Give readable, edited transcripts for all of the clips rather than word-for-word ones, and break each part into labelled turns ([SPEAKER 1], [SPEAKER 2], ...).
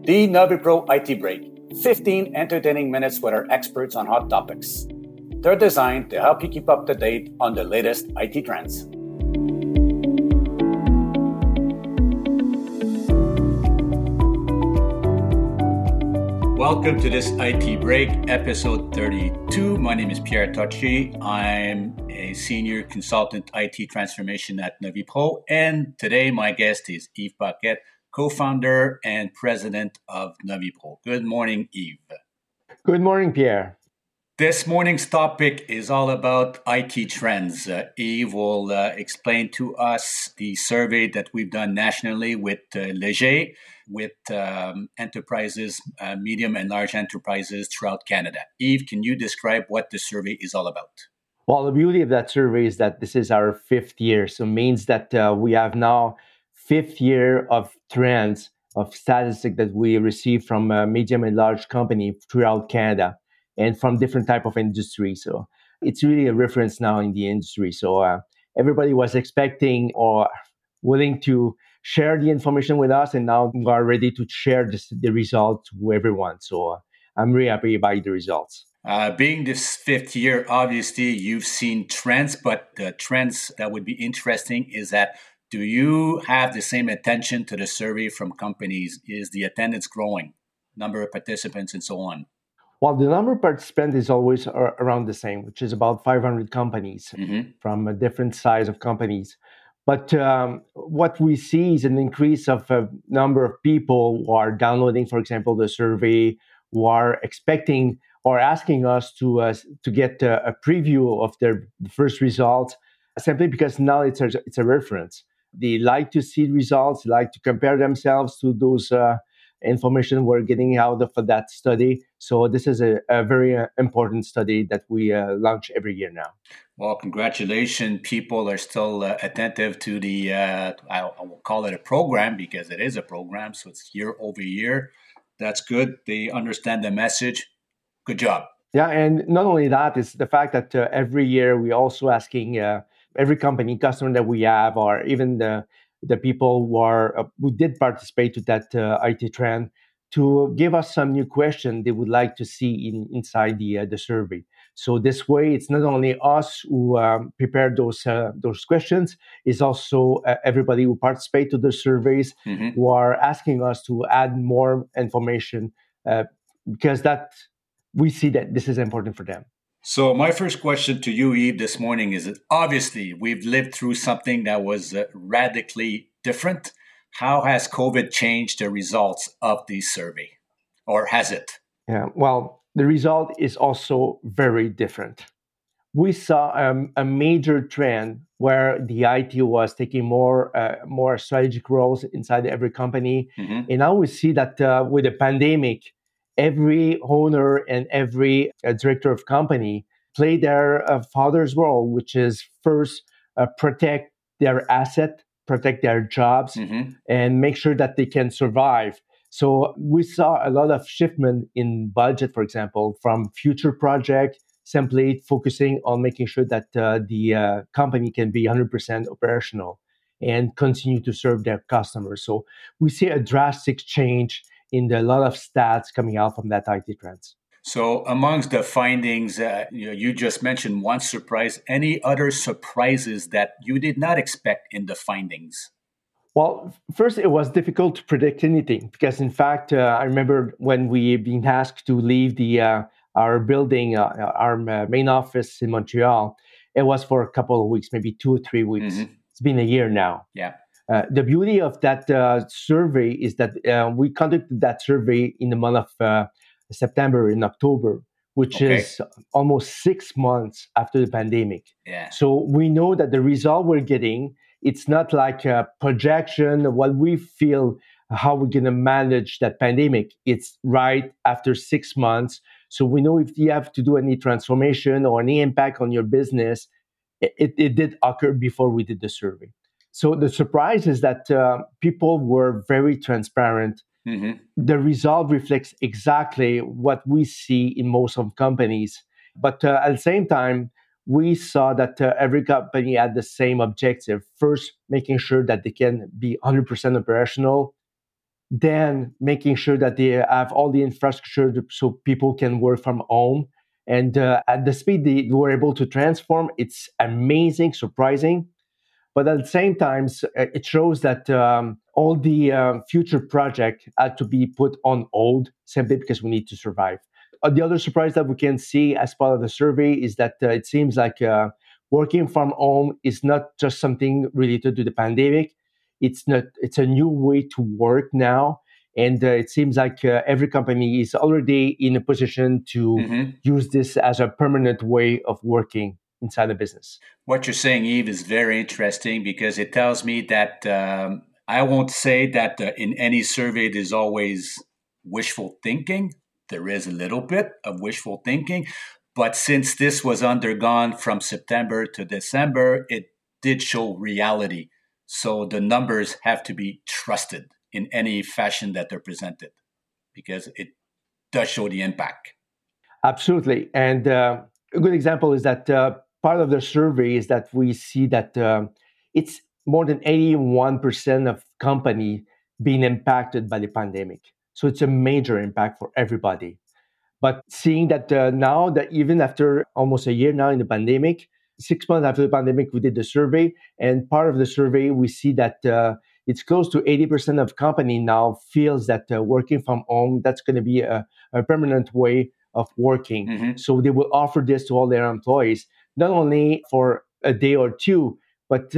[SPEAKER 1] The NaviPro IT Break, 15 entertaining minutes with our experts on hot topics. They're designed to help you keep up to date on the latest IT trends. Welcome to this IT Break, episode 32. My name is Pierre Tocci. I'm a senior consultant IT transformation at NaviPro. And today my guest is Yves Paquette, co-founder and president of NaviPro. Good morning, Yves.
[SPEAKER 2] Good morning, Pierre.
[SPEAKER 1] This morning's topic is all about IT trends. Yves will explain to us the survey that we've done nationally with Leger, with enterprises, medium and large enterprises throughout Canada. Yves, can you describe what the survey is all about?
[SPEAKER 2] Well, the beauty of that survey is that this is our fifth year. So it means that we have now fifth year of trends, of statistics that we receive from medium and large company throughout Canada and from different type of industries. So it's really a reference now in the industry. So everybody was expecting or willing to share the information with us, and now we are ready to share the results with everyone. So I'm really happy by the results.
[SPEAKER 1] Being this fifth year, obviously you've seen trends, but the trends that would be interesting is that do you have the same attention to the survey from companies? Is the attendance growing, number of participants and so on?
[SPEAKER 2] Well, the number of participants is always around the same, which is about 500 companies from a different size of companies. But what we see is an increase of a number of people who are downloading, for example, the survey, who are expecting or asking us to get a preview of their first results, simply because now it's a reference. They like to see results, they like to compare themselves to those information we're getting out of that study. So this is a very important study that we launch every year now.
[SPEAKER 1] Well, congratulations. People are still attentive to the, I will call it a program because it is a program. So it's year over year. That's good. They understand the message. Good job.
[SPEAKER 2] Yeah, and not only that, it's the fact that every year we're also asking every company, customer that we have, or even the people who did participate to that IT trend, to give us some new question they would like to see inside the survey. So this way, it's not only us who prepare those questions, it's also everybody who participate to the surveys who are asking us to add more information because that we see that this is important for them.
[SPEAKER 1] So my first question to you, Yves, this morning is that obviously we've lived through something that was radically different. How has COVID changed the results of the survey, or has it?
[SPEAKER 2] Yeah, well, the result is also very different. We saw a major trend where the IT was taking more strategic roles inside every company. And now we see that with the pandemic, every owner and every director of company play their father's role, which is first protect their asset, protect their jobs, and make sure that they can survive. So we saw a lot of shiftment in budget, for example, from future project, simply focusing on making sure that the company can be 100% operational and continue to serve their customers. So we see a drastic change in a lot of stats coming out from that IT trends.
[SPEAKER 1] So amongst the findings, you just mentioned one surprise. Any other surprises that you did not expect in the findings?
[SPEAKER 2] Well, first, it was difficult to predict anything because, in fact, I remember when we been asked to leave our building, our main office in Montreal, it was for a couple of weeks, maybe 2 or 3 weeks. It's been a year now.
[SPEAKER 1] Yeah.
[SPEAKER 2] The beauty of that survey is that we conducted that survey in the month of September and October, which is almost 6 months after the pandemic.
[SPEAKER 1] Yeah.
[SPEAKER 2] So we know that the result we're getting, it's not like a projection, what we feel, how we're going to manage that pandemic. It's right after 6 months. So we know if you have to do any transformation or any impact on your business, it did occur before we did the survey. So the surprise is that people were very transparent. The result reflects exactly what we see in most of companies. But at the same time, we saw that every company had the same objective. First, making sure that they can be 100% operational. then making sure that they have all the infrastructure so people can work from home. And at the speed they were able to transform, it's amazing, surprising. But at the same time, it shows that all the future project had to be put on hold simply because we need to survive. The other surprise that we can see as part of the survey is that it seems like working from home is not just something related to the pandemic. It's not. It's a new way to work now, and it seems like every company is already in a position to use this as a permanent way of working inside the business.
[SPEAKER 1] What you're saying, Yves, is very interesting because it tells me that I won't say that in any survey there's always wishful thinking. There is a little bit of wishful thinking. But since this was undergone from September to December, it did show reality. So the numbers have to be trusted in any fashion that they're presented because it does show the impact.
[SPEAKER 2] Absolutely. And a good example is that part of the survey is that we see that it's more than 81% of company being impacted by the pandemic. So it's a major impact for everybody. But seeing that now that even after almost a year now in the pandemic, 6 months after the pandemic, we did the survey. And part of the survey, we see that it's close to 80% of company now feels that working from home, that's going to be a permanent way of working. So they will offer this to all their employees, not only for a day or two, but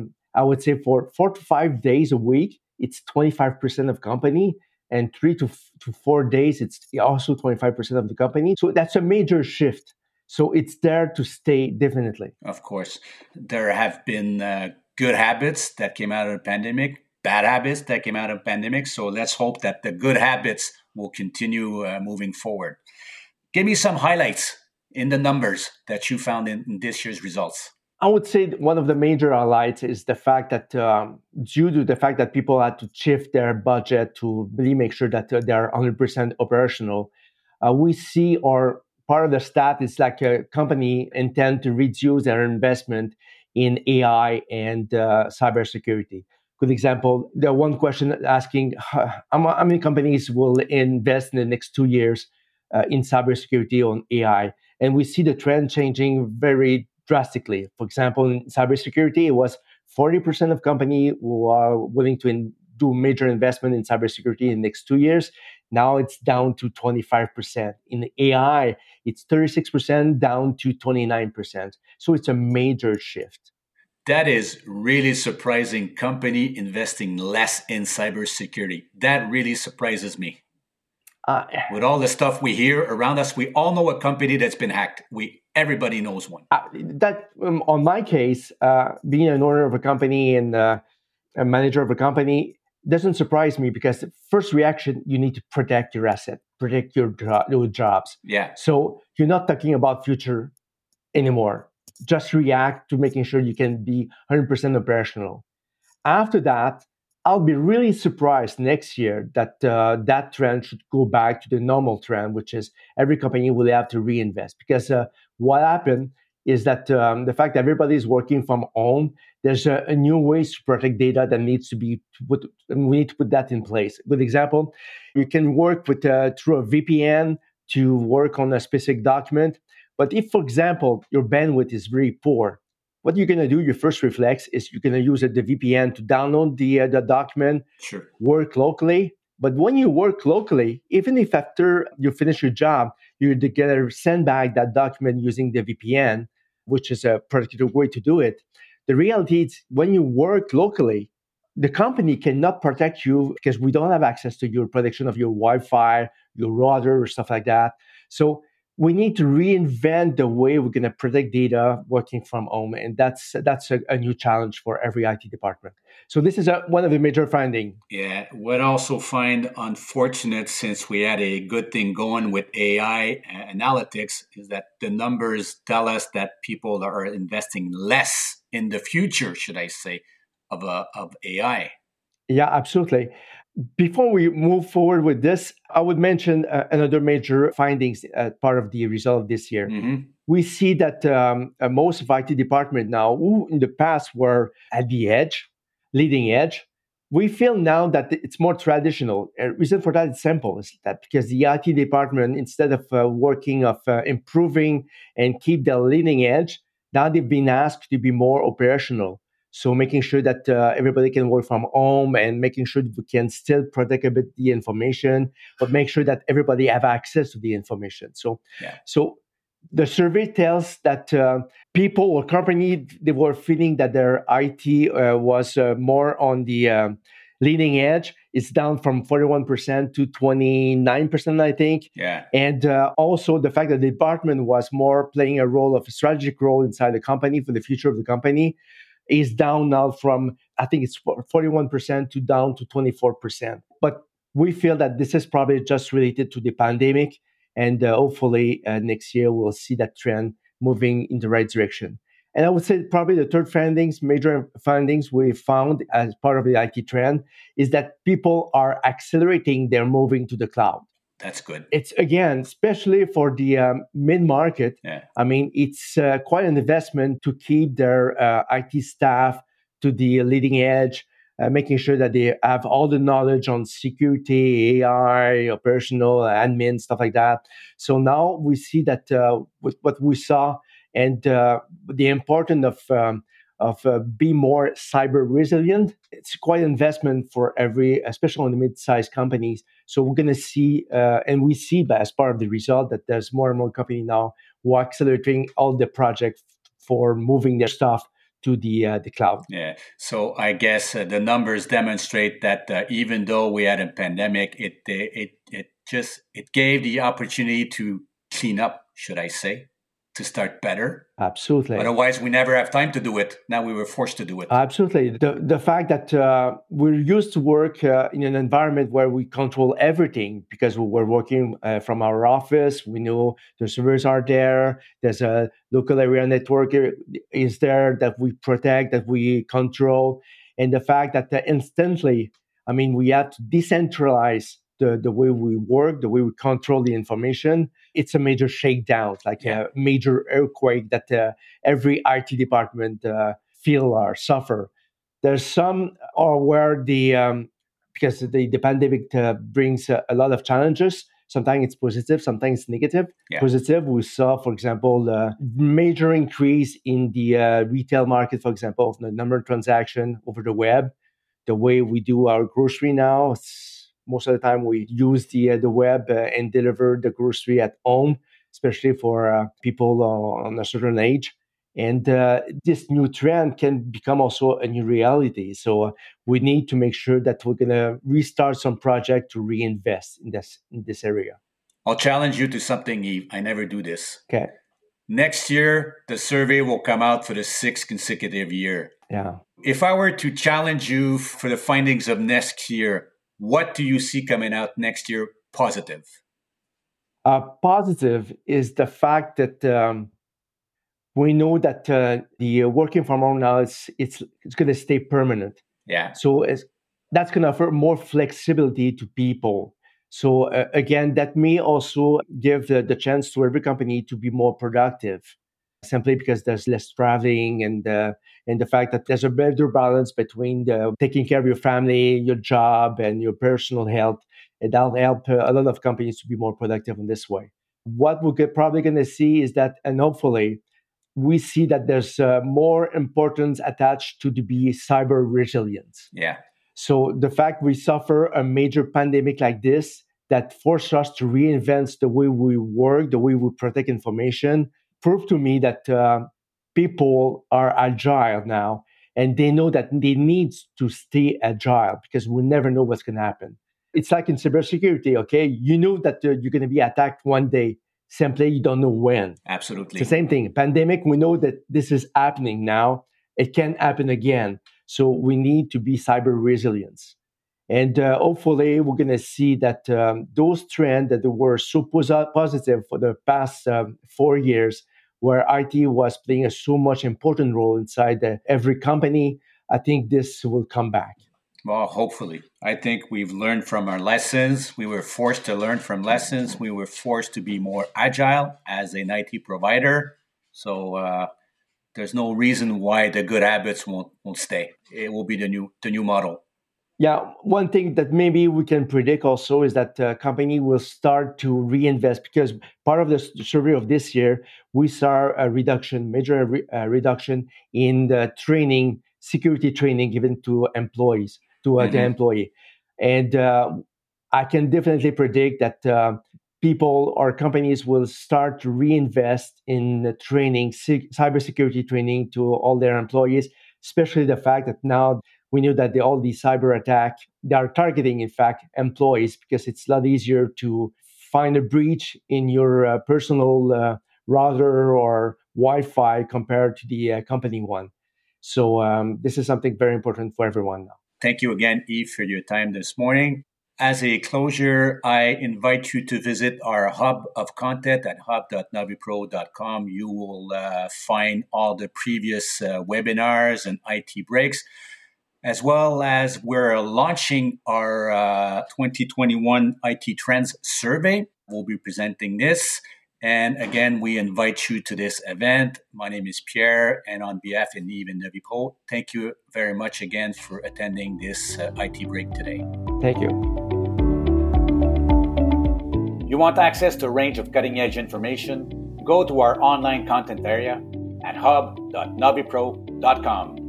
[SPEAKER 2] I would say for 4 to 5 days a week, it's 25% of company. And 3 to 4 days, it's also 25% of the company. So that's a major shift. So it's there to stay definitely.
[SPEAKER 1] Of course, there have been good habits that came out of the pandemic, bad habits that came out of the pandemic. So let's hope that the good habits will continue moving forward. Give me some highlights in the numbers that you found in this year's results.
[SPEAKER 2] I would say one of the major highlights is the fact that due to the fact that people had to shift their budget to really make sure that they are 100% operational, we see, or part of the stat is like a company intend to reduce their investment in AI and cybersecurity. Good example, the one question asking how many companies will invest in the next 2 years in cybersecurity on AI. And we see the trend changing very drastically. For example, in cybersecurity, it was 40% of companies who are willing to do major investment in cybersecurity in the next 2 years. Now it's down to 25%. In AI, it's 36% down to 29%. So it's a major shift.
[SPEAKER 1] That is really surprising. Company investing less in cybersecurity. That really surprises me. With all the stuff we hear around us, we all know a company that's been hacked. Everybody knows one.
[SPEAKER 2] On my case, being an owner of a company and a manager of a company doesn't surprise me because the first reaction, you need to protect your asset, protect your jobs.
[SPEAKER 1] Yeah.
[SPEAKER 2] So you're not talking about future anymore. Just react to making sure you can be 100% operational. After that, I'll be really surprised next year that that trend should go back to the normal trend, which is every company will have to reinvest. Because what happened is that the fact that everybody is working from home, there's a new ways to protect data that needs to be put. And we need to put that in place. Good example, you can work with through a VPN to work on a specific document. But if, for example, your bandwidth is very poor, what you're going to do, your first reflex is you're going to use the VPN to download the document,
[SPEAKER 1] sure,
[SPEAKER 2] work locally. But when you work locally, even if after you finish your job, you're going to send back that document using the VPN, which is a productive way to do it. The reality is when you work locally, the company cannot protect you because we don't have access to your protection of your Wi-Fi, your router, or stuff like that. So we need to reinvent the way we're going to protect data working from home. And that's a new challenge for every IT department. So this is one of the major findings.
[SPEAKER 1] Yeah. What I also find unfortunate, since we had a good thing going with AI analytics, is that the numbers tell us that people are investing less in the future, should I say, of AI.
[SPEAKER 2] Yeah, absolutely. Before we move forward with this, I would mention another major findings as part of the result this year.
[SPEAKER 1] Mm-hmm.
[SPEAKER 2] We see that most of IT department now, who in the past were at the edge, leading edge, we feel now that it's more traditional. A reason for that is simple: is that because the IT department, instead of working of improving and keep the leading edge, now they've been asked to be more operational. So making sure that everybody can work from home and making sure that we can still protect a bit the information, but make sure that everybody have access to the information. So the survey tells that people or company, they were feeling that their IT was more on the leading edge. It's down from 41% to 29%, I think.
[SPEAKER 1] Yeah.
[SPEAKER 2] And also the fact that the department was more playing a role of a strategic role inside the company for the future of the company is down now from, I think it's 41% to down to 24%. But we feel that this is probably just related to the pandemic. And hopefully next year we'll see that trend moving in the right direction. And I would say probably the third major findings we found as part of the IT trend is that people are accelerating their moving to the cloud.
[SPEAKER 1] That's good.
[SPEAKER 2] It's, again, especially for the mid-market.
[SPEAKER 1] Yeah.
[SPEAKER 2] I mean, it's quite an investment to keep their IT staff to the leading edge, making sure that they have all the knowledge on security, AI, operational, admin, stuff like that. So now we see that with what we saw and the importance of be more cyber resilient. It's quite an investment for especially on the mid-sized companies. So we're going to see, and we see as part of the result that there's more and more companies now who are accelerating all the projects for moving their stuff to the cloud.
[SPEAKER 1] Yeah. So I guess the numbers demonstrate that even though we had a pandemic, it gave the opportunity to clean up, should I say, to start better.
[SPEAKER 2] Absolutely.
[SPEAKER 1] Otherwise, we never have time to do it. Now we were forced to do it.
[SPEAKER 2] Absolutely. The fact that we're used to work in an environment where we control everything because we're working from our office. We know the servers are there. There's a local area network is there that we protect, that we control. And the fact that instantly, I mean, we have to decentralize the way we work, the way we control the information. It's a major shakedown, like a major earthquake that every IT department feel or suffer. There's some where because the pandemic brings a lot of challenges. Sometimes it's positive, sometimes it's negative.
[SPEAKER 1] Yeah.
[SPEAKER 2] Positive, we saw, for example, the major increase in the retail market, for example, of the number of transactions over the web. The way we do our grocery now, most of the time we use the web and deliver the grocery at home, especially for people on a certain age. And this new trend can become also a new reality. So we need to make sure that we're going to restart some project to reinvest in this area.
[SPEAKER 1] I'll challenge you to something, Yves. I never do this.
[SPEAKER 2] Okay.
[SPEAKER 1] Next year, the survey will come out for the 6th consecutive year.
[SPEAKER 2] Yeah.
[SPEAKER 1] If I were to challenge you for the findings of next year, what do you see coming out next year positive?
[SPEAKER 2] Positive is the fact that we know that the working from home now it's going to stay permanent.
[SPEAKER 1] Yeah.
[SPEAKER 2] So that's going to offer more flexibility to people. So again, that may also give the chance to every company to be more productive, simply because there's less traveling and the fact that there's a better balance between taking care of your family, your job, and your personal health. And that'll help a lot of companies to be more productive in this way. What we're probably going to see is that, and hopefully, we see that there's more importance attached to the cyber resilience.
[SPEAKER 1] Yeah.
[SPEAKER 2] So the fact we suffer a major pandemic like this that forced us to reinvent the way we work, the way we protect information, proved to me that people are agile now, and they know that they need to stay agile because we never know what's going to happen. It's like in cybersecurity, okay? You know that you're going to be attacked one day. Simply, you don't know when.
[SPEAKER 1] Absolutely.
[SPEAKER 2] It's the same thing. Pandemic, we know that this is happening now. It can happen again. So we need to be cyber resilient. And hopefully, we're going to see that those trends that were so positive for the past 4 years, where IT was playing a so much important role inside every company, I think this will come back.
[SPEAKER 1] Well, hopefully. I think we've learned from our lessons. We were forced to learn from lessons. We were forced to be more agile as an IT provider. So there's no reason why the good habits won't stay. It will be the new model.
[SPEAKER 2] Yeah, one thing that maybe we can predict also is that company will start to reinvest, because part of the survey of this year, we saw a reduction in the training, security training given to employees, to the employee. And I can definitely predict that people or companies will start to reinvest in training, cybersecurity training to all their employees, especially the fact that now we knew that all these cyber attack, they are targeting, in fact, employees, because it's a lot easier to find a breach in your personal router or Wi-Fi compared to the company one. So this is something very important for everyone now.
[SPEAKER 1] Thank you again, Yves, for your time this morning. As a closure, I invite you to visit our hub of content at hub.navipro.com. You will find all the previous webinars and IT breaks, as well as we're launching our 2021 IT Trends Survey. We'll be presenting this. And again, we invite you to this event. My name is Pierre, and on behalf of Yves and Navipro, thank you very much again for attending this IT break today.
[SPEAKER 2] Thank you.
[SPEAKER 1] You want access to a range of cutting-edge information? Go to our online content area at hub.navipro.com.